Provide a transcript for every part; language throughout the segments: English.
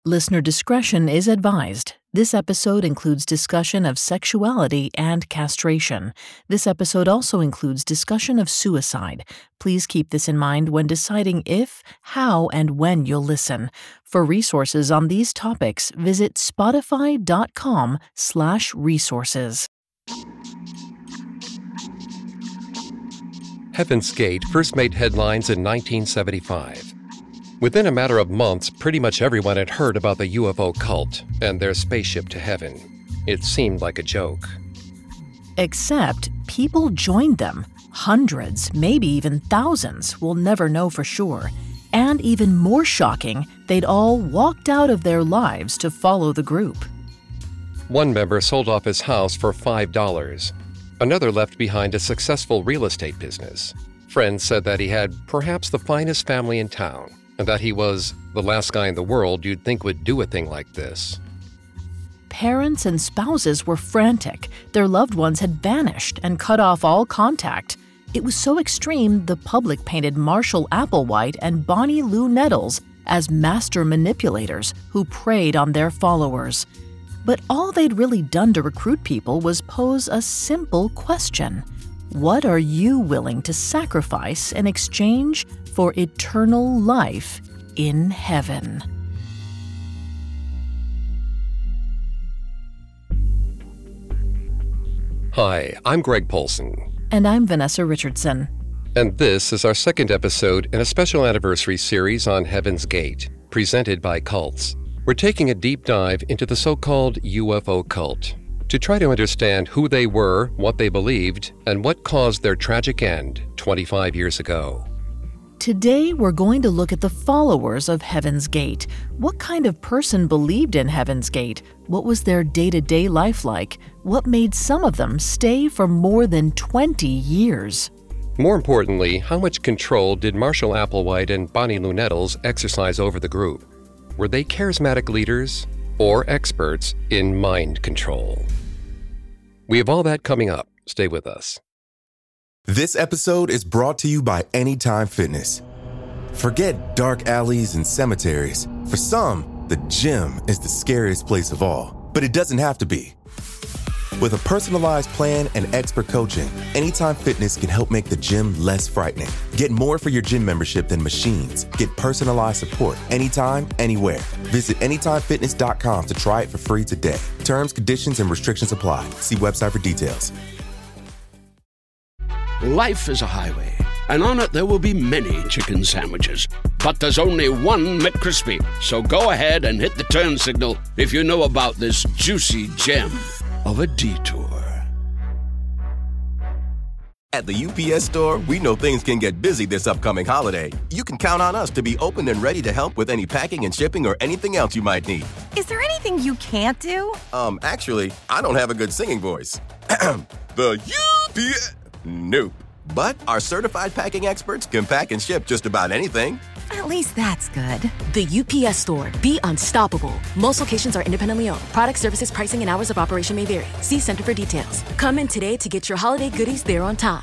Listener discretion is advised. This episode includes discussion of sexuality and castration. This episode also includes discussion of suicide. Please keep this in mind when deciding if, how, and when you'll listen. For resources on these topics, visit spotify.com/resources. Heaven's Gate first made headlines in 1975. Within a matter of months, pretty much everyone had heard about the UFO cult and their spaceship to heaven. It seemed like a joke. Except people joined them. Hundreds, maybe even thousands, we'll never know for sure. And even more shocking, they'd all walked out of their lives to follow the group. One member sold off his house for $5. Another left behind a successful real estate business. Friends said that he had perhaps the finest family in town, and that he was the last guy in the world you'd think would do a thing like this. Parents and spouses were frantic. Their loved ones had vanished and cut off all contact. It was so extreme, the public painted Marshall Applewhite and Bonnie Lou Nettles as master manipulators who preyed on their followers. But all they'd really done to recruit people was pose a simple question. What are you willing to sacrifice in exchange for eternal life in heaven? Hi, I'm Greg Polson. And I'm Vanessa Richardson. And this is our second episode in a special anniversary series on Heaven's Gate, presented by Cults. We're taking a deep dive into the so-called UFO cult to try to understand who they were, what they believed, and what caused their tragic end 25 years ago. Today, we're going to look at the followers of Heaven's Gate. What kind of person believed in Heaven's Gate? What was their day-to-day life like? What made some of them stay for more than 20 years? More importantly, how much control did Marshall Applewhite and Bonnie Lou Nettles exercise over the group? Were they charismatic leaders or experts in mind control? We have all that coming up. Stay with us. This episode is brought to you by Anytime Fitness. Forget dark alleys and cemeteries. For some, the gym is the scariest place of all, but it doesn't have to be. With a personalized plan and expert coaching, Anytime Fitness can help make the gym less frightening. Get more for your gym membership than machines. Get personalized support anytime, anywhere. Visit AnytimeFitness.com to try it for free today. Terms, conditions, and restrictions apply. See website for details. Life is a highway, and on it there will be many chicken sandwiches. But there's only one McCrispy. So go ahead and hit the turn signal if you know about this juicy gem of a detour. At the UPS Store, we know things can get busy this upcoming holiday. You can count on us to be open and ready to help with any packing and shipping or anything else you might need. Is there anything you can't do? Actually, I don't have a good singing voice. The UPS... Nope. But our certified packing experts can pack and ship just about anything. At least that's good. The UPS Store. Be unstoppable. Most locations are independently owned. Product, services, pricing, and hours of operation may vary. See Center for details. Come in today to get your holiday goodies there on time.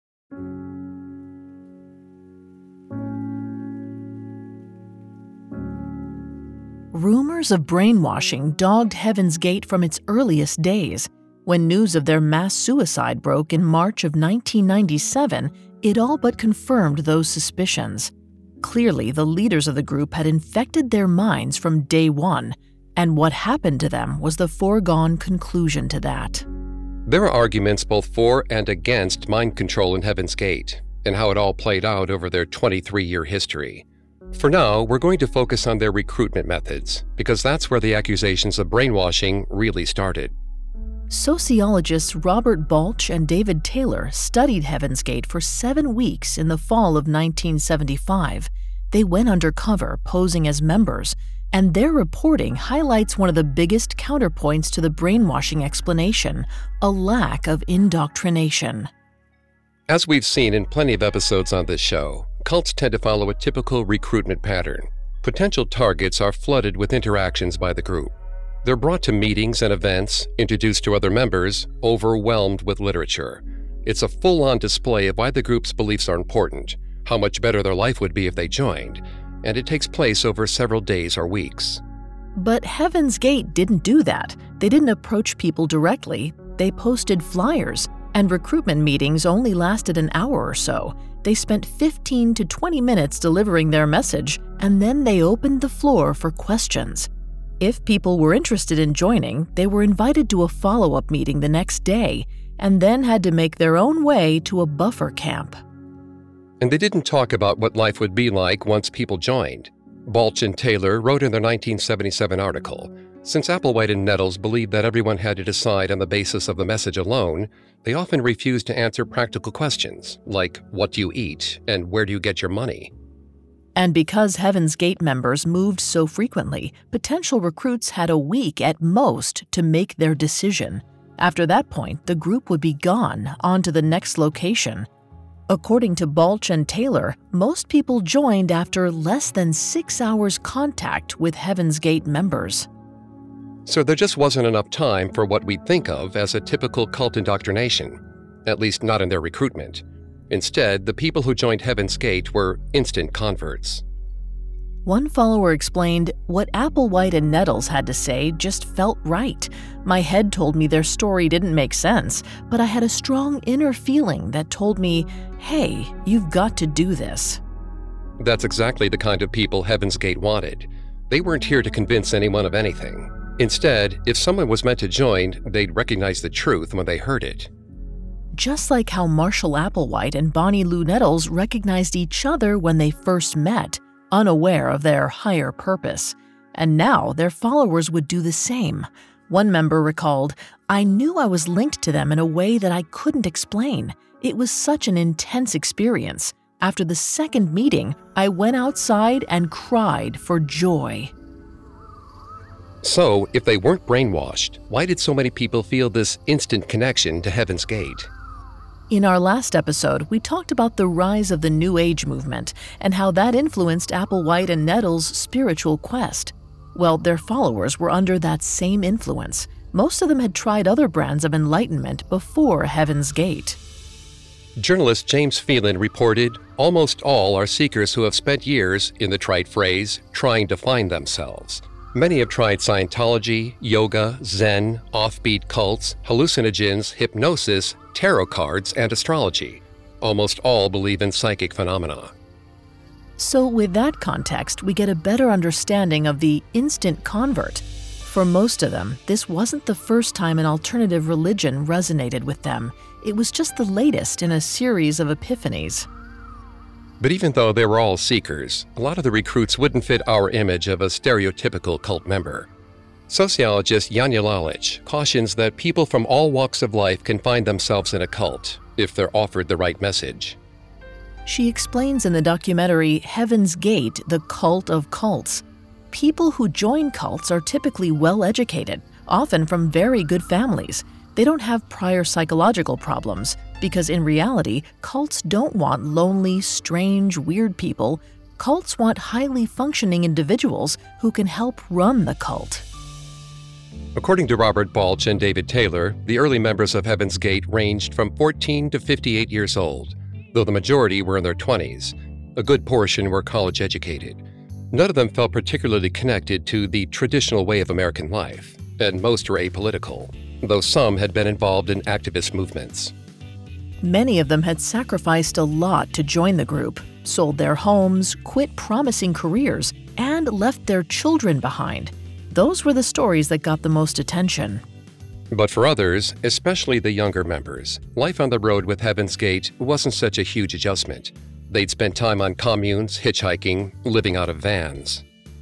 Rumors of brainwashing dogged Heaven's Gate from its earliest days. When news of their mass suicide broke in March of 1997, it all but confirmed those suspicions. Clearly, the leaders of the group had infected their minds from day one, and what happened to them was the foregone conclusion to that. There are arguments both for and against mind control in Heaven's Gate, and how it all played out over their 23-year history. For now, we're going to focus on their recruitment methods, because that's where the accusations of brainwashing really started. Sociologists Robert Balch and David Taylor studied Heaven's Gate for 7 weeks in the fall of 1975. They went undercover, posing as members, and their reporting highlights one of the biggest counterpoints to the brainwashing explanation: a lack of indoctrination. As we've seen in plenty of episodes on this show, cults tend to follow a typical recruitment pattern. Potential targets are flooded with interactions by the group. They're brought to meetings and events, introduced to other members, overwhelmed with literature. It's a full-on display of why the group's beliefs are important, how much better their life would be if they joined, and it takes place over several days or weeks. But Heaven's Gate didn't do that. They didn't approach people directly. They posted flyers, and recruitment meetings only lasted an hour or so. They spent 15 to 20 minutes delivering their message, and then they opened the floor for questions. If people were interested in joining, they were invited to a follow-up meeting the next day, and then had to make their own way to a buffer camp. And they didn't talk about what life would be like once people joined. Balch and Taylor wrote in their 1977 article, since Applewhite and Nettles believed that everyone had to decide on the basis of the message alone, they often refused to answer practical questions, like what do you eat and where do you get your money? And because Heaven's Gate members moved so frequently, potential recruits had a week at most to make their decision. After that point, the group would be gone, on to the next location. According to Balch and Taylor, most people joined after less than 6 hours contact with Heaven's Gate members. So there just wasn't enough time for what we'd think of as a typical cult indoctrination, at least not in their recruitment. Instead, the people who joined Heaven's Gate were instant converts. One follower explained, what Applewhite and Nettles had to say just felt right. My head told me their story didn't make sense, but I had a strong inner feeling that told me, hey, you've got to do this. That's exactly the kind of people Heaven's Gate wanted. They weren't here to convince anyone of anything. Instead, if someone was meant to join, they'd recognize the truth when they heard it. Just like how Marshall Applewhite and Bonnie Lou Nettles recognized each other when they first met, unaware of their higher purpose. And now their followers would do the same. One member recalled, I knew I was linked to them in a way that I couldn't explain. It was such an intense experience. After the second meeting, I went outside and cried for joy. So, if they weren't brainwashed, why did so many people feel this instant connection to Heaven's Gate? In our last episode, we talked about the rise of the New Age movement and how that influenced Applewhite and Nettles' spiritual quest. Well, their followers were under that same influence. Most of them had tried other brands of enlightenment before Heaven's Gate. Journalist James Phelan reported, almost all are seekers who have spent years, in the trite phrase, trying to find themselves. Many have tried Scientology, yoga, Zen, offbeat cults, hallucinogens, hypnosis, tarot cards, and astrology. Almost all believe in psychic phenomena. So with that context, we get a better understanding of the instant convert. For most of them, this wasn't the first time an alternative religion resonated with them. It was just the latest in a series of epiphanies. But even though they were all seekers, a lot of the recruits wouldn't fit our image of a stereotypical cult member. Sociologist Janja Lalich cautions that people from all walks of life can find themselves in a cult if they're offered the right message. She explains in the documentary Heaven's Gate, The Cult of Cults. People who join cults are typically well-educated, often from very good families. They don't have prior psychological problems, because in reality, cults don't want lonely, strange, weird people. Cults want highly functioning individuals who can help run the cult. According to Robert Balch and David Taylor, the early members of Heaven's Gate ranged from 14 to 58 years old, though the majority were in their 20s. A good portion were college-educated. None of them felt particularly connected to the traditional way of American life, and most were apolitical, though some had been involved in activist movements. Many of them had sacrificed a lot to join the group, sold their homes, quit promising careers, and left their children behind. Those were the stories that got the most attention. But for others, especially the younger members, life on the road with Heaven's Gate wasn't such a huge adjustment. They'd spent time on communes, hitchhiking, living out of vans.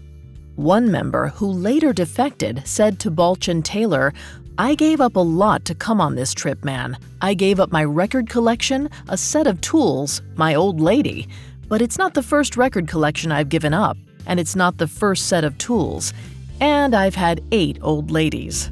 One member, who later defected, said to Balch and Taylor, I gave up a lot to come on this trip, man. I gave up my record collection, a set of tools, my old lady. But it's not the first record collection I've given up, and it's not the first set of tools. And I've had 8 old ladies.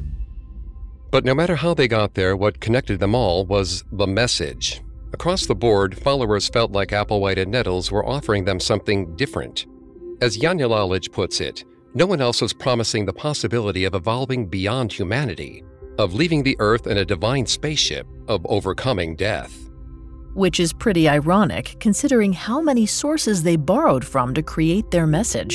But no matter how they got there, what connected them all was the message. Across the board, followers felt like Applewhite and Nettles were offering them something different. As Janja Lalich puts it, no one else was promising the possibility of evolving beyond humanity, of leaving the Earth in a divine spaceship, of overcoming death. Which is pretty ironic, considering how many sources they borrowed from to create their message.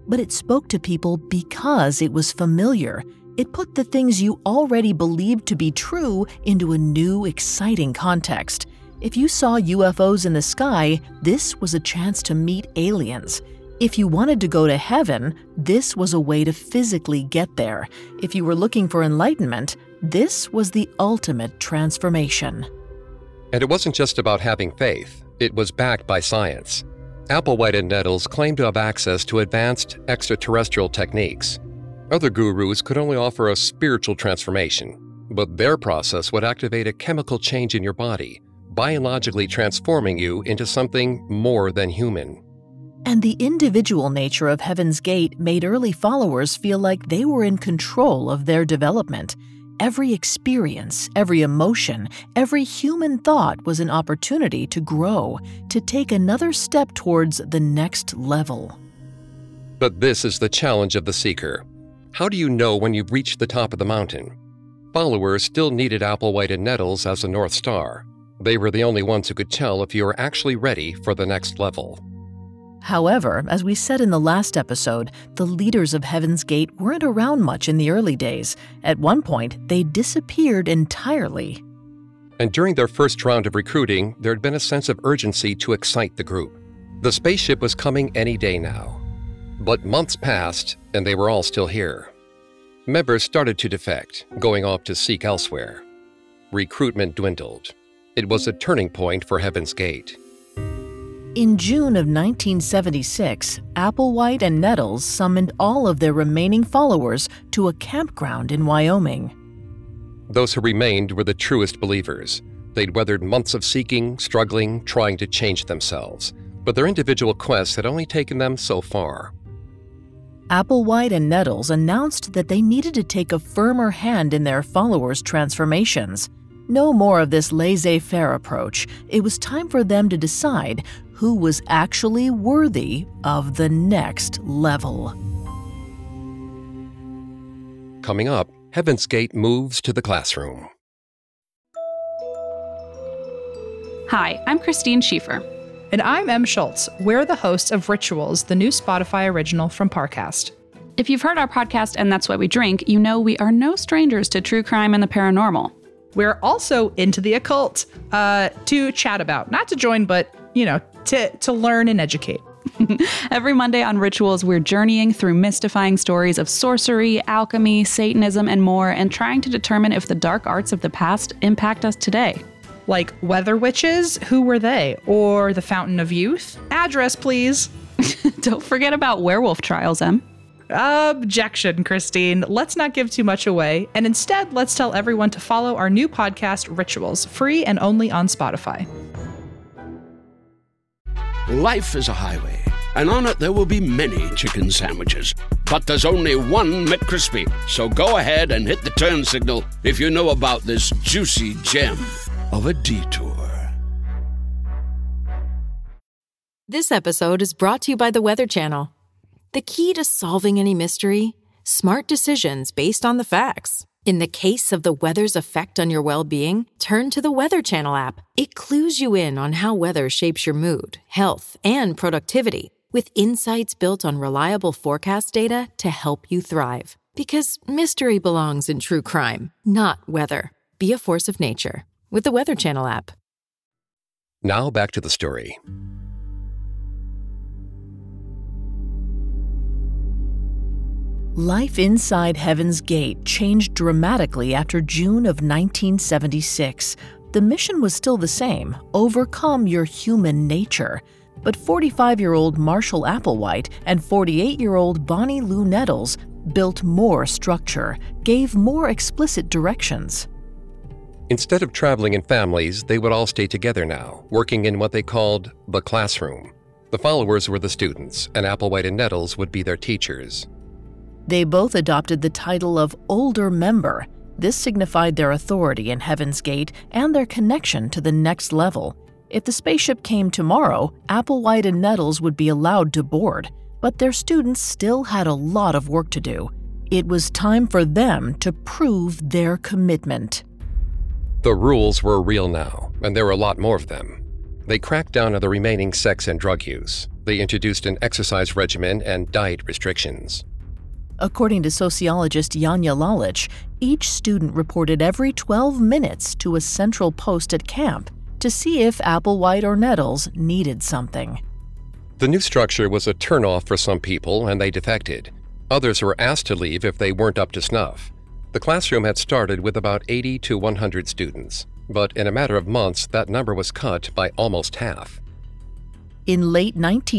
But it spoke to people because it was familiar. It put the things you already believed to be true into a new, exciting context. If you saw UFOs in the sky, this was a chance to meet aliens. If you wanted to go to heaven, this was a way to physically get there. If you were looking for enlightenment, this was the ultimate transformation. And it wasn't just about having faith. It was backed by science. Applewhite and Nettles claimed to have access to advanced extraterrestrial techniques. Other gurus could only offer a spiritual transformation, but their process would activate a chemical change in your body, biologically transforming you into something more than human. And the individual nature of Heaven's Gate made early followers feel like they were in control of their development. Every experience, every emotion, every human thought was an opportunity to grow, to take another step towards the next level. But this is the challenge of the seeker. How do you know when you've reached the top of the mountain? Followers still needed Applewhite and Nettles as a North Star. They were the only ones who could tell if you were actually ready for the next level. However, as we said in the last episode, the leaders of Heaven's Gate weren't around much in the early days. At one point, they disappeared entirely. And during their first round of recruiting, there had been a sense of urgency to excite the group. The spaceship was coming any day now. But months passed, and they were all still here. Members started to defect, going off to seek elsewhere. Recruitment dwindled. It was a turning point for Heaven's Gate. In June of 1976, Applewhite and Nettles summoned all of their remaining followers to a campground in Wyoming. Those who remained were the truest believers. They'd weathered months of seeking, struggling, trying to change themselves. But their individual quests had only taken them so far. Applewhite and Nettles announced that they needed to take a firmer hand in their followers' transformations. No more of this laissez-faire approach. It was time for them to decide who was actually worthy of the next level. Coming up, Heaven's Gate moves to the classroom. Hi, I'm Christine Schieffer. And I'm Em Schultz. We're the hosts of Rituals, the new Spotify original from Parcast. If you've heard our podcast and That's Why We Drink, you know we are no strangers to true crime and the paranormal. We're also into the occult to chat about, not to join, but, to learn and educate. Every Monday on Rituals, we're journeying through mystifying stories of sorcery, alchemy, Satanism, and more, and trying to determine if the dark arts of the past impact us today. Like weather witches, who were they? Or the Fountain of Youth? Address, please. Don't forget about werewolf trials, Em. Objection, Christine. Let's not give too much away. And instead, let's tell everyone to follow our new podcast, Rituals, free and only on Spotify. Life is a highway, and on it there will be many chicken sandwiches. But there's only one McCrispy. So go ahead and hit the turn signal if you know about this juicy gem of a detour. This episode is brought to you by the Weather Channel. The key to solving any mystery? Smart decisions based on the facts. In the case of the weather's effect on your well-being, turn to the Weather Channel app. It clues you in on how weather shapes your mood, health, and productivity, with insights built on reliable forecast data to help you thrive. Because mystery belongs in true crime, not weather. Be a force of nature with the Weather Channel app. Now back to the story. Life inside Heaven's Gate changed dramatically after June of 1976. The mission was still the same: overcome your human nature. But 45-year-old Marshall Applewhite and 48-year-old Bonnie Lou Nettles built more structure, gave more explicit directions. Instead of traveling in families, they would all stay together now, working in what they called the classroom. The followers were the students, and Applewhite and Nettles would be their teachers. They both adopted the title of Older Member. This signified their authority in Heaven's Gate and their connection to the next level. If the spaceship came tomorrow, Applewhite and Nettles would be allowed to board, but their students still had a lot of work to do. It was time for them to prove their commitment. The rules were real now, and there were a lot more of them. they cracked down on the remaining sex and drug use. They introduced an exercise regimen and diet restrictions. According to sociologist Janja Lalich, each student reported every 12 minutes to a central post at camp to see if Applewhite or Nettles needed something. The new structure was a turnoff for some people, and they defected. Others were asked to leave if they weren't up to snuff. The classroom had started with about 80 to 100 students, but in a matter of months, that number was cut by almost half. In late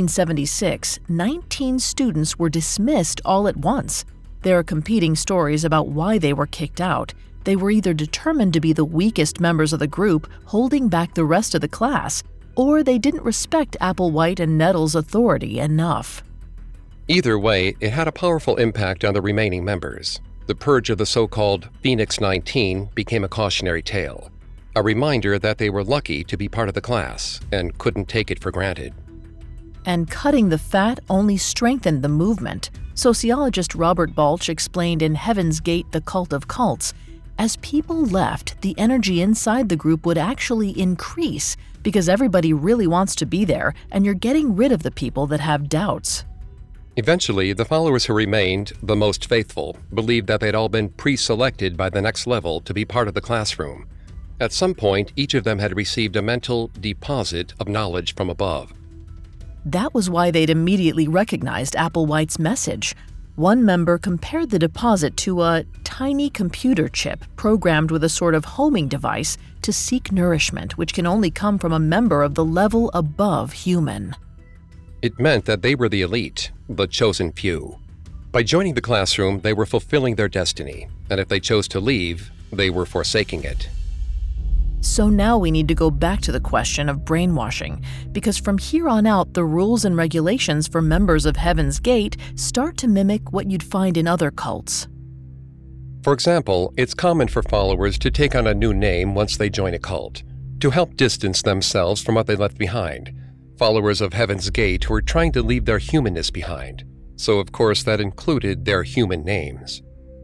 1976, 19 students were dismissed all at once. There are competing stories about why they were kicked out. They were either determined to be the weakest members of the group, holding back the rest of the class, or they didn't respect Applewhite and Nettles' authority enough. Either way, it had a powerful impact on the remaining members. The purge of the so-called Phoenix 19 became a cautionary tale, a reminder that they were lucky to be part of the class and couldn't take it for granted. And cutting the fat only strengthened the movement. Sociologist Robert Balch explained in Heaven's Gate, The Cult of Cults, as people left, the energy inside the group would actually increase because everybody really wants to be there and you're getting rid of the people that have doubts. Eventually, the followers who remained, the most faithful, believed that they'd all been pre-selected by the next level to be part of the classroom. At some point, each of them had received a mental deposit of knowledge from above. That was why they'd immediately recognized Applewhite's message. One member compared the deposit to a tiny computer chip programmed with a sort of homing device to seek nourishment, which can only come from a member of the level above human. It meant that they were the elite, the chosen few. By joining the classroom, they were fulfilling their destiny, and if they chose to leave, they were forsaking it. So now we need to go back to the question of brainwashing, because from here on out, the rules and regulations for members of Heaven's Gate start to mimic what you'd find in other cults. For example, it's common for followers to take on a new name once they join a cult, to help distance themselves from what they left behind. Followers of Heaven's Gate were trying to leave their humanness behind, so of course that included their human names.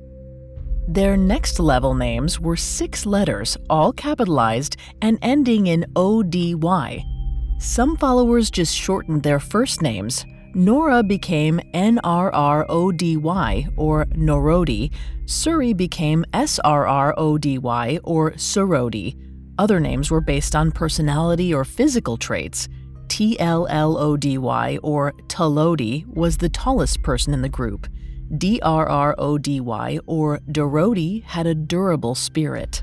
Their next level names were 6 letters, all capitalized and ending in ODY. Some followers just shortened their first names. Nora became NRRODY or Norodi. Suri became SRRODY or Surodi. Other names were based on personality or physical traits. TLLODY or Talodi was the tallest person in the group. DRRODY or Dorodi had a durable spirit.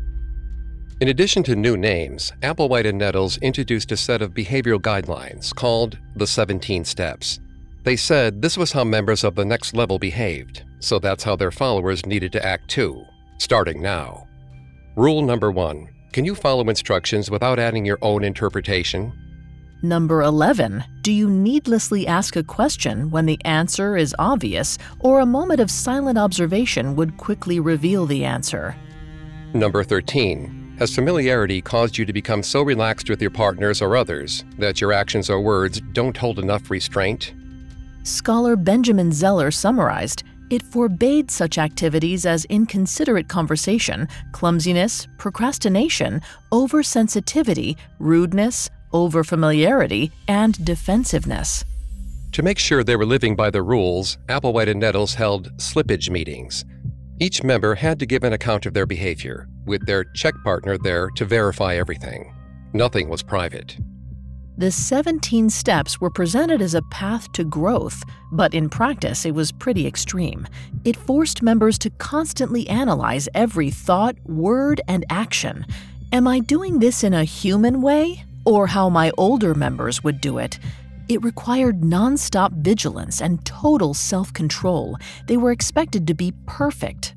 In addition to new names, Applewhite and Nettles introduced a set of behavioral guidelines called the 17 Steps. They said this was how members of the next level behaved, so that's how their followers needed to act too, starting now. Rule number 1. Can you follow instructions without adding your own interpretation? Number 11. Do you needlessly ask a question when the answer is obvious, or a moment of silent observation would quickly reveal the answer? Number 13. Has familiarity caused you to become so relaxed with your partners or others that your actions or words don't hold enough restraint? Scholar Benjamin Zeller summarized, it forbade such activities as inconsiderate conversation, clumsiness, procrastination, oversensitivity, rudeness, overfamiliarity, and defensiveness. To make sure they were living by the rules, Applewhite and Nettles held slippage meetings. Each member had to give an account of their behavior, with their check partner there to verify everything. Nothing was private. The 17 steps were presented as a path to growth, but in practice it was pretty extreme. It forced members to constantly analyze every thought, word, and action. Am I doing this in a human way, or how my older members would do it? It required nonstop vigilance and total self-control. They were expected to be perfect.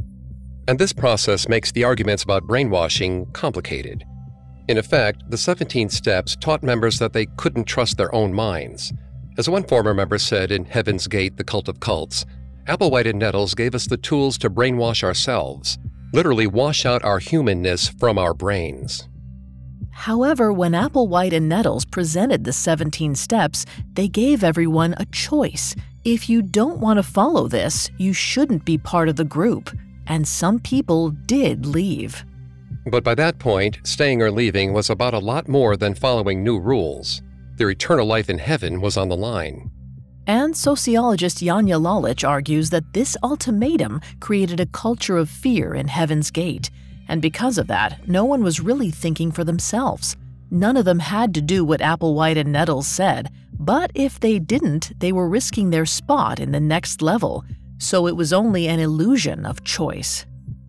And this process makes the arguments about brainwashing complicated. In effect, the 17 steps taught members that they couldn't trust their own minds. As one former member said in Heaven's Gate, The Cult of Cults, Applewhite and Nettles gave us the tools to brainwash ourselves, literally wash out our humanness from our brains. However, when Applewhite and Nettles presented the 17 steps, they gave everyone a choice. If you don't want to follow this, you shouldn't be part of the group. And some people did leave. But by that point, staying or leaving was about a lot more than following new rules. Their eternal life in heaven was on the line. And sociologist Janja Lalich argues that this ultimatum created a culture of fear in Heaven's Gate. And because of that, no one was really thinking for themselves. None of them had to do what Applewhite and Nettles said, but if they didn't, they were risking their spot in the next level. So it was only an illusion of choice.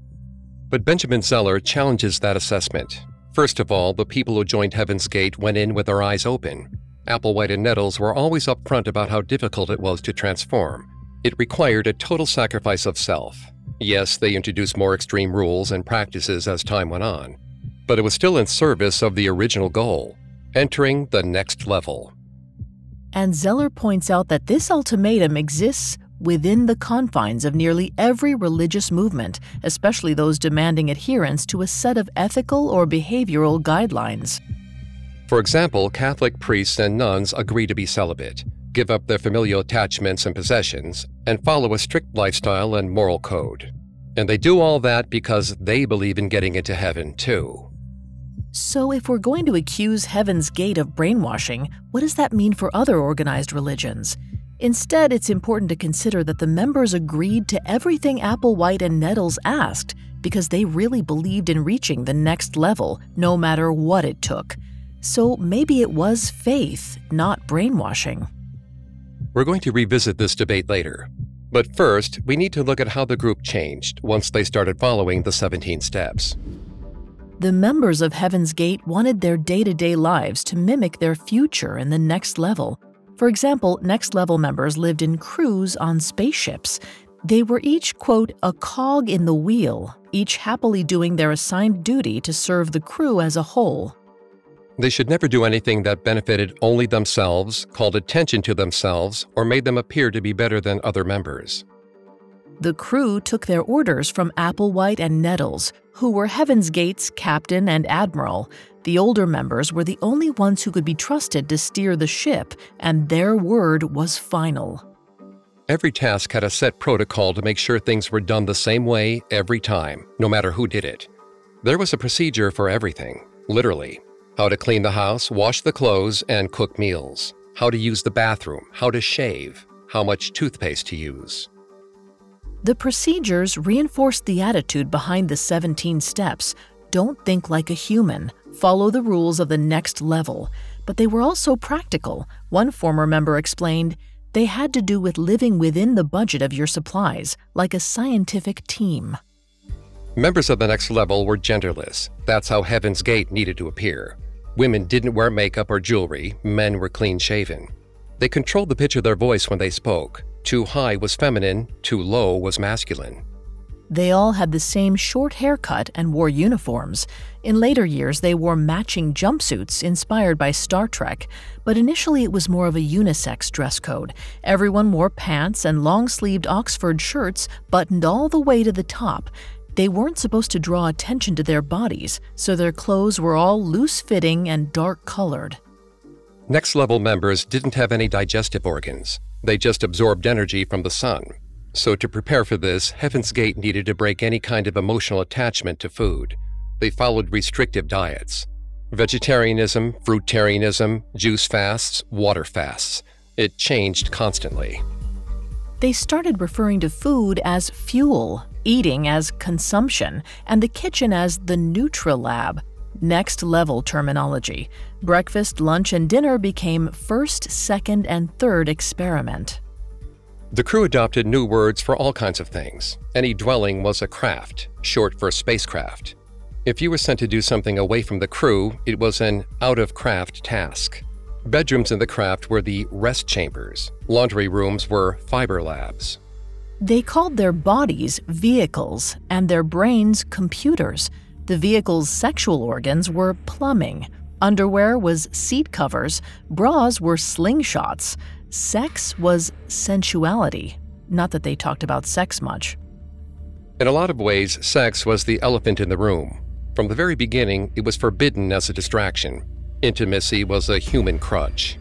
But Benjamin Zeller challenges that assessment. First of all, the people who joined Heaven's Gate went in with their eyes open. Applewhite and Nettles were always upfront about how difficult it was to transform. It required a total sacrifice of self. Yes, they introduced more extreme rules and practices as time went on, but it was still in service of the original goal, entering the next level. And Zeller points out that this ultimatum exists within the confines of nearly every religious movement, especially those demanding adherence to a set of ethical or behavioral guidelines. For example, Catholic priests and nuns agree to be celibate, give up their familial attachments and possessions, and follow a strict lifestyle and moral code. And they do all that because they believe in getting into heaven, too. So if we're going to accuse Heaven's Gate of brainwashing, what does that mean for other organized religions? Instead, it's important to consider that the members agreed to everything Applewhite and Nettles asked because they really believed in reaching the next level, no matter what it took. So maybe it was faith, not brainwashing. We're going to revisit this debate later. But first, we need to look at how the group changed once they started following the 17 steps. The members of Heaven's Gate wanted their day-to-day lives to mimic their future in the next level. For example, next level members lived in crews on spaceships. They were each, quote, a cog in the wheel, each happily doing their assigned duty to serve the crew as a whole. They should never do anything that benefited only themselves, called attention to themselves, or made them appear to be better than other members. The crew took their orders from Applewhite and Nettles, who were Heaven's Gate's captain and admiral. The older members were the only ones who could be trusted to steer the ship, and their word was final. Every task had a set protocol to make sure things were done the same way every time, no matter who did it. There was a procedure for everything, literally. How to clean the house, wash the clothes, and cook meals. How to use the bathroom, how to shave, how much toothpaste to use. The procedures reinforced the attitude behind the 17 steps. Don't think like a human. Follow the rules of the next level. But they were also practical. One former member explained, they had to do with living within the budget of your supplies, like a scientific team. Members of the next level were genderless. That's how Heaven's Gate needed to appear. Women didn't wear makeup or jewelry. Men were clean-shaven. They controlled the pitch of their voice when they spoke. Too high was feminine, too low was masculine. They all had the same short haircut and wore uniforms. In later years, they wore matching jumpsuits inspired by Star Trek, but initially it was more of a unisex dress code. Everyone wore pants and long-sleeved Oxford shirts buttoned all the way to the top. They weren't supposed to draw attention to their bodies, so their clothes were all loose-fitting and dark-colored. Next-level members didn't have any digestive organs. They just absorbed energy from the sun. So to prepare for this, Heaven's Gate needed to break any kind of emotional attachment to food. They followed restrictive diets. Vegetarianism, fruitarianism, juice fasts, water fasts. It changed constantly. They started referring to food as fuel, eating as consumption, and the kitchen as the Nutrilab. Next-level terminology. Breakfast, lunch, and dinner became first, second, and third experiment. The crew adopted new words for all kinds of things. Any dwelling was a craft, short for spacecraft. If you were sent to do something away from the crew, it was an out-of-craft task. Bedrooms in the craft were the rest chambers. Laundry rooms were fiber labs. They called their bodies vehicles and their brains computers. The vehicle's sexual organs were plumbing. Underwear was seat covers. Bras were slingshots. Sex was sensuality. Not that they talked about sex much. In a lot of ways, sex was the elephant in the room. From the very beginning, it was forbidden as a distraction. Intimacy was a human crutch.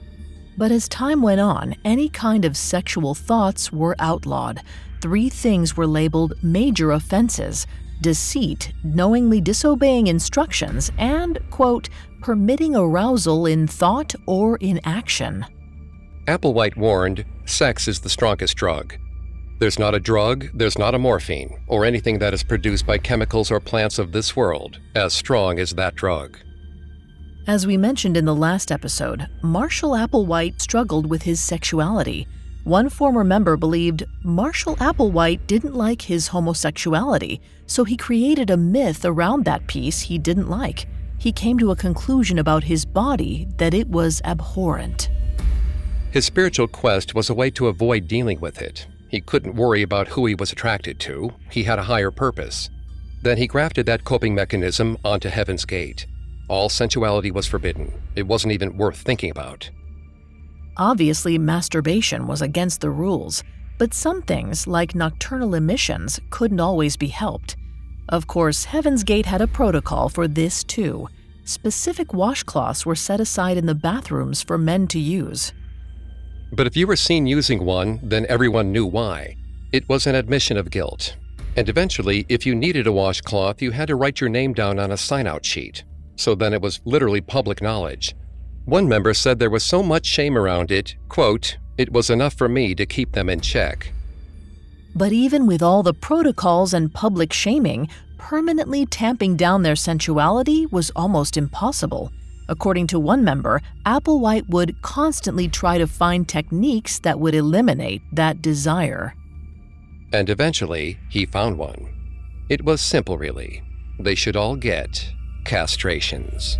But as time went on, any kind of sexual thoughts were outlawed. 3 things were labeled major offenses: deceit, knowingly disobeying instructions, and, quote, permitting arousal in thought or in action. Applewhite warned, sex is the strongest drug. There's not a drug, there's not a morphine, or anything that is produced by chemicals or plants of this world as strong as that drug. As we mentioned in the last episode, Marshall Applewhite struggled with his sexuality. One former member believed Marshall Applewhite didn't like his homosexuality, so he created a myth around that piece he didn't like. He came to a conclusion about his body that it was abhorrent. His spiritual quest was a way to avoid dealing with it. He couldn't worry about who he was attracted to. He had a higher purpose. Then he grafted that coping mechanism onto Heaven's Gate. All sensuality was forbidden. It wasn't even worth thinking about. Obviously, masturbation was against the rules, but some things, like nocturnal emissions, couldn't always be helped. Of course, Heaven's Gate had a protocol for this too. Specific washcloths were set aside in the bathrooms for men to use. But if you were seen using one, then everyone knew why. It was an admission of guilt. And eventually, if you needed a washcloth, you had to write your name down on a sign-out sheet. So then it was literally public knowledge. One member said there was so much shame around it, quote, it was enough for me to keep them in check. But even with all the protocols and public shaming, permanently tamping down their sensuality was almost impossible. According to one member, Applewhite would constantly try to find techniques that would eliminate that desire. And eventually, he found one. It was simple, really. They should all get castrations.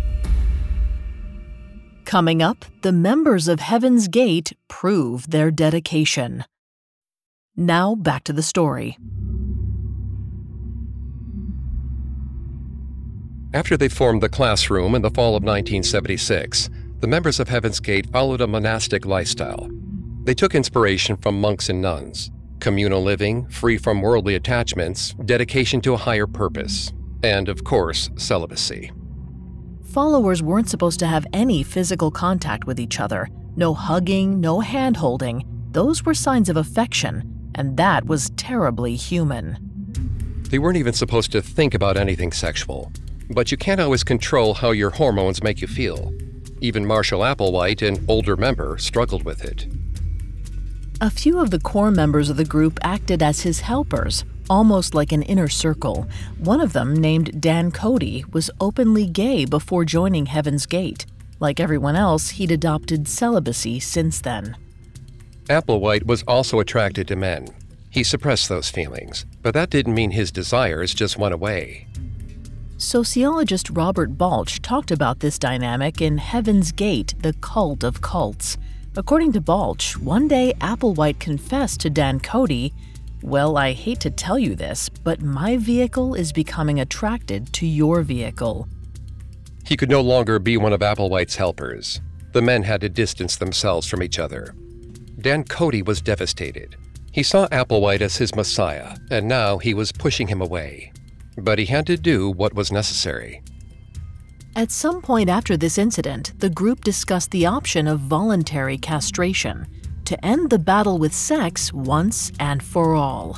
Coming up, the members of Heaven's Gate prove their dedication. Now back to the story. After they formed the classroom in the fall of 1976, the members of Heaven's Gate followed a monastic lifestyle. They took inspiration from monks and nuns, communal living, free from worldly attachments, dedication to a higher purpose, and, of course, celibacy. Followers weren't supposed to have any physical contact with each other. No hugging, no hand-holding. Those were signs of affection, and that was terribly human. They weren't even supposed to think about anything sexual. But you can't always control how your hormones make you feel. Even Marshall Applewhite, an older member, struggled with it. A few of the core members of the group acted as his helpers, almost like an inner circle. One of them, named Dan Cody, was openly gay before joining Heaven's Gate. Like everyone else, he'd adopted celibacy since then. Applewhite was also attracted to men. He suppressed those feelings, but that didn't mean his desires just went away. Sociologist Robert Balch talked about this dynamic in Heaven's Gate, the Cult of Cults. According to Balch, one day Applewhite confessed to Dan Cody, "Well, I hate to tell you this, but my vehicle is becoming attracted to your vehicle." He could no longer be one of Applewhite's helpers. The men had to distance themselves from each other. Dan Cody was devastated. He saw Applewhite as his messiah, and now he was pushing him away. But he had to do what was necessary. At some point after this incident, the group discussed the option of voluntary castration to end the battle with sex once and for all.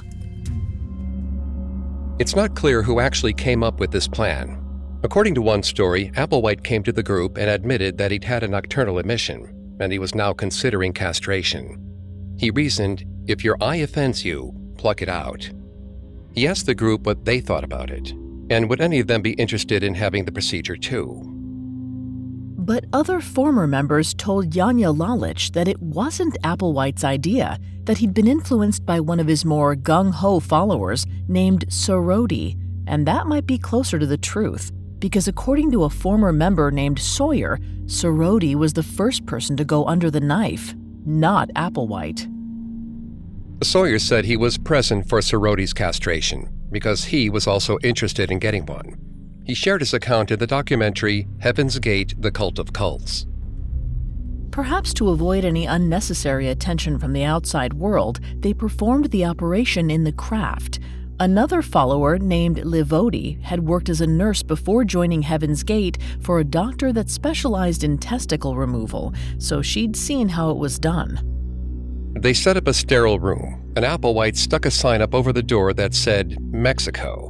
It's not clear who actually came up with this plan. According to one story, Applewhite came to the group and admitted that he'd had a nocturnal emission, and he was now considering castration. He reasoned, if your eye offends you, pluck it out. He asked the group what they thought about it, and would any of them be interested in having the procedure too. But other former members told Janja Lalich that it wasn't Applewhite's idea, that he'd been influenced by one of his more gung-ho followers named Sorority, and that might be closer to the truth, because according to a former member named Sawyer, Sorority was the first person to go under the knife, not Applewhite. Sawyer said he was present for Sorority's castration because he was also interested in getting one. He shared his account in the documentary Heaven's Gate, the Cult of Cults. Perhaps to avoid any unnecessary attention from the outside world, they performed the operation in the craft. Another follower named Livodi had worked as a nurse before joining Heaven's Gate for a doctor that specialized in testicle removal, so she'd seen how it was done. They set up a sterile room, and Applewhite stuck a sign up over the door that said, Mexico.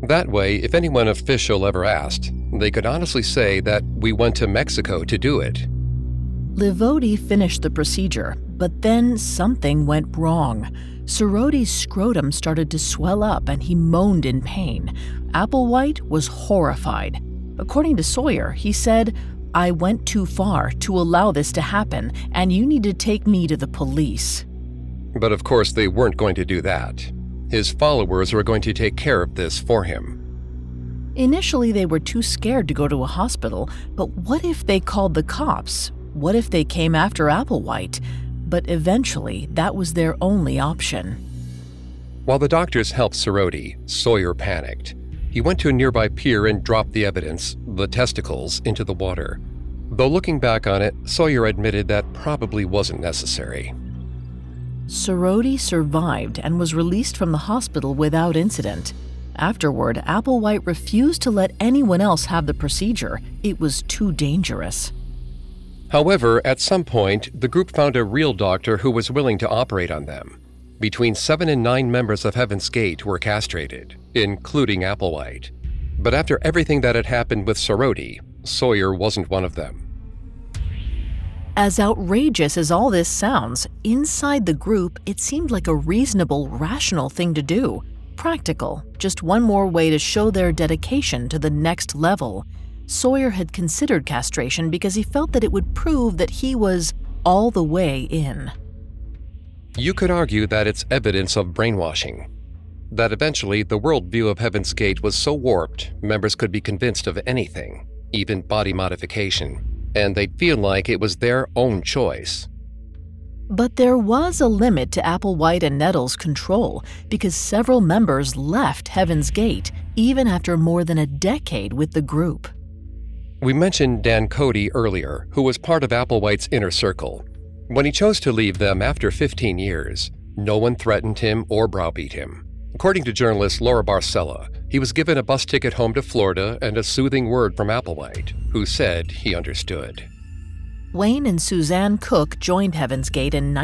That way, if anyone official ever asked, they could honestly say that we went to Mexico to do it. Livodi finished the procedure, but then something went wrong. Sorodi's scrotum started to swell up and he moaned in pain. Applewhite was horrified. According to Sawyer, he said, "I went too far to allow this to happen, and you need to take me to the police." But of course, they weren't going to do that. His followers were going to take care of this for him. Initially, they were too scared to go to a hospital, but what if they called the cops? What if they came after Applewhite? But eventually, that was their only option. While the doctors helped Sorodi, Sawyer panicked. He went to a nearby pier and dropped the evidence, the testicles, into the water. Though looking back on it, Sawyer admitted that probably wasn't necessary. Sorodi survived and was released from the hospital without incident. Afterward, Applewhite refused to let anyone else have the procedure. It was too dangerous. However, at some point, the group found a real doctor who was willing to operate on them. Between 7 and 9 members of Heaven's Gate were castrated, including Applewhite. But after everything that had happened with Sorodi, Sawyer wasn't one of them. As outrageous as all this sounds, inside the group, it seemed like a reasonable, rational thing to do. Practical, just one more way to show their dedication to the next level. Sawyer had considered castration because he felt that it would prove that he was all the way in. You could argue that it's evidence of brainwashing. That eventually the worldview of Heaven's Gate was so warped, members could be convinced of anything, even body modification, and they'd feel like it was their own choice. But there was a limit to Applewhite and Nettles' control because several members left Heaven's Gate, even after more than a decade with the group. We mentioned Dan Cody earlier, who was part of Applewhite's inner circle. When he chose to leave them after 15 years, no one threatened him or browbeat him. According to journalist Laura Barcella, he was given a bus ticket home to Florida and a soothing word from Applewhite, who said he understood. Wayne and Suzanne Cook joined Heaven's Gate in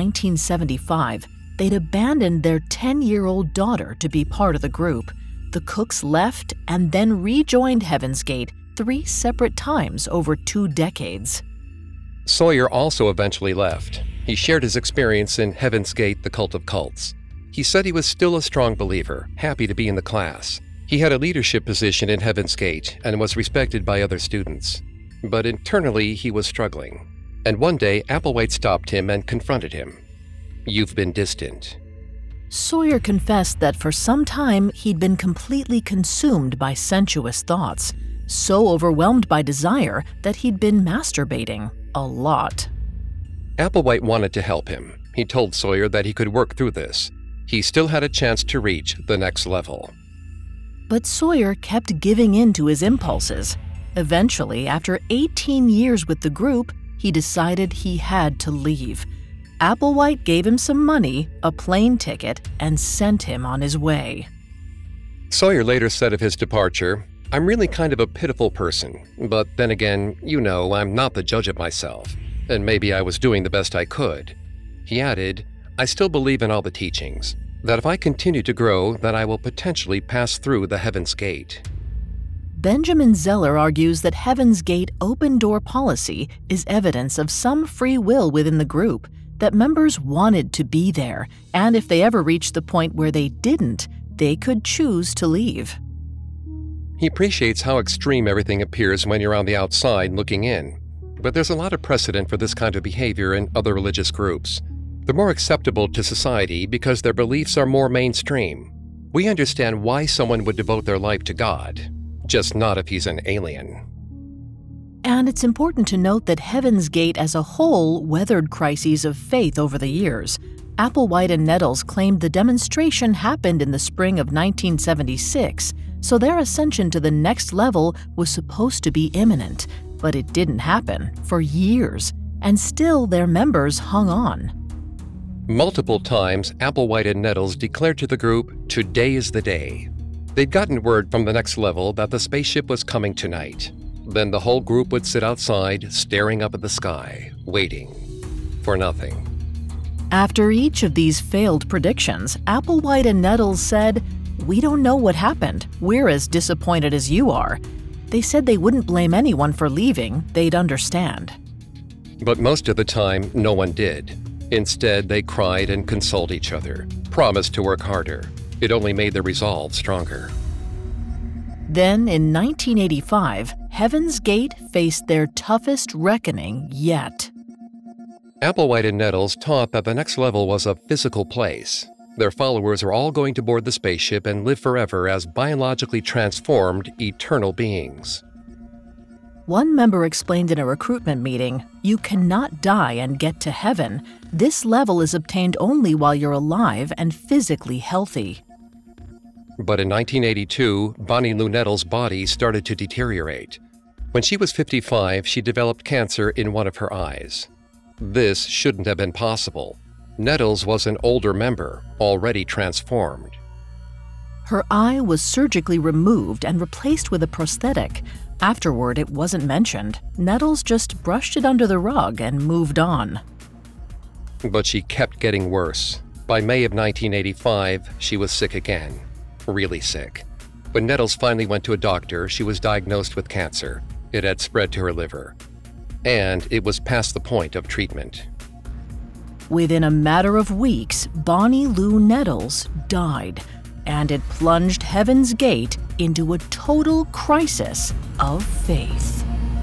1975. They'd abandoned their 10-year-old daughter to be part of the group. The Cooks left and then rejoined Heaven's Gate 3 separate times over 2 decades. Sawyer also eventually left. He shared his experience in Heaven's Gate, the Cult of Cults. He said he was still a strong believer, happy to be in the class. He had a leadership position in Heaven's Gate and was respected by other students. But internally, he was struggling. And one day, Applewhite stopped him and confronted him. "You've been distant." Sawyer confessed that for some time he'd been completely consumed by sensuous thoughts, so overwhelmed by desire that he'd been masturbating a lot. Applewhite wanted to help him. He told Sawyer that he could work through this. He still had a chance to reach the next level. But Sawyer kept giving in to his impulses. Eventually, after 18 years with the group, he decided he had to leave. Applewhite gave him some money, a plane ticket, and sent him on his way. Sawyer later said of his departure, "I'm really kind of a pitiful person, but then again, I'm not the judge of myself, and maybe I was doing the best I could." He added, "I still believe in all the teachings, that if I continue to grow, that I will potentially pass through the Heaven's Gate." Benjamin Zeller argues that Heaven's Gate open-door policy is evidence of some free will within the group, that members wanted to be there, and if they ever reached the point where they didn't, they could choose to leave. He appreciates how extreme everything appears when you're on the outside looking in, but there's a lot of precedent for this kind of behavior in other religious groups. They're more acceptable to society because their beliefs are more mainstream. We understand why someone would devote their life to God, just not if he's an alien. And it's important to note that Heaven's Gate as a whole weathered crises of faith over the years. Applewhite and Nettles claimed the demonstration happened in the spring of 1976, so their ascension to the next level was supposed to be imminent, but it didn't happen for years, and still their members hung on. Multiple times, Applewhite and Nettles declared to the group, "Today is the day." They'd gotten word from the next level that the spaceship was coming tonight. Then the whole group would sit outside, staring up at the sky, waiting for nothing. After each of these failed predictions, Applewhite and Nettles said, "We don't know what happened. We're as disappointed as you are." They said they wouldn't blame anyone for leaving, they'd understand. But most of the time, no one did. Instead, they cried and consoled each other, promised to work harder. It only made their resolve stronger. Then, in 1985, Heaven's Gate faced their toughest reckoning yet. Applewhite and Nettles taught that the next level was a physical place. Their followers are all going to board the spaceship and live forever as biologically transformed, eternal beings. One member explained in a recruitment meeting, "You cannot die and get to heaven. This level is obtained only while you're alive and physically healthy." But in 1982, Bonnie Lou Nettles' body started to deteriorate. When she was 55, she developed cancer in one of her eyes. This shouldn't have been possible. Nettles was an older member, already transformed. Her eye was surgically removed and replaced with a prosthetic. Afterward, it wasn't mentioned. Nettles just brushed it under the rug and moved on. But she kept getting worse. By May of 1985, she was sick again. Really sick. When Nettles finally went to a doctor, she was diagnosed with cancer. It had spread to her liver. And it was past the point of treatment. Within a matter of weeks, Bonnie Lou Nettles died, and it plunged Heaven's Gate into a total crisis of faith.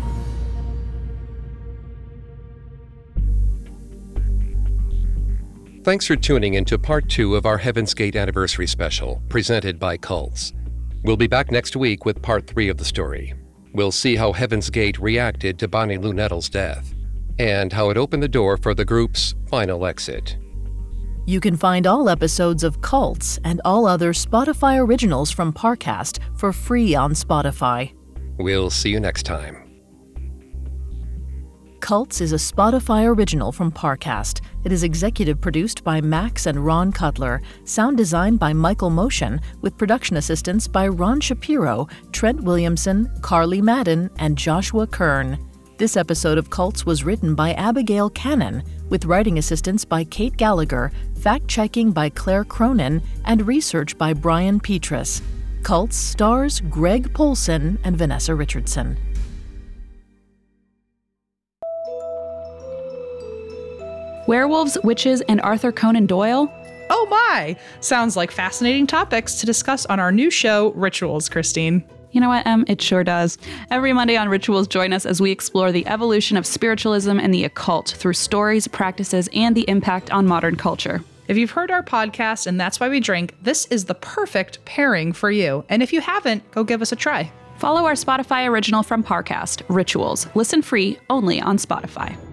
Thanks for tuning into part 2 of our Heaven's Gate anniversary special, presented by Cults. We'll be back next week with part 3 of the story. We'll see how Heaven's Gate reacted to Bonnie Lou Nettles' death, and how it opened the door for the group's final exit. You can find all episodes of Cults and all other Spotify originals from Parcast for free on Spotify. We'll see you next time. Cults is a Spotify original from Parcast. It is executive produced by Max and Ron Cutler, sound designed by Michael Motion, with production assistance by Ron Shapiro, Trent Williamson, Carly Madden, and Joshua Kern. This episode of Cults was written by Abigail Cannon, with writing assistance by Kate Gallagher, fact-checking by Claire Cronin, and research by Brian Petrus. Cults stars Greg Polson and Vanessa Richardson. Werewolves, witches, and Arthur Conan Doyle? Oh my! Sounds like fascinating topics to discuss on our new show, Rituals, Christine. You know what, Em? It sure does. Every Monday on Rituals, join us as we explore the evolution of spiritualism and the occult through stories, practices, and the impact on modern culture. If you've heard our podcast and That's Why We Drink, this is the perfect pairing for you. And if you haven't, go give us a try. Follow our Spotify original from Parcast, Rituals. Listen free only on Spotify.